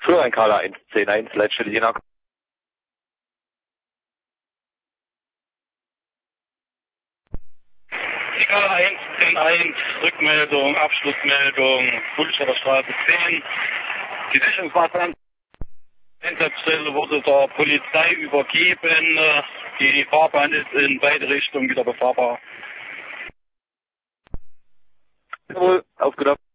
Für ein Kala 110-1, Leitstelle Jena. Kala 110-1, Rückmeldung, Abschlussmeldung, Fuldaer Straße 10. Die Sicherungsmaßnahmen Einsatzstelle wurde der Polizei übergeben. Die Fahrbahn ist in beide Richtungen wieder befahrbar. Jawohl, aufgenommen.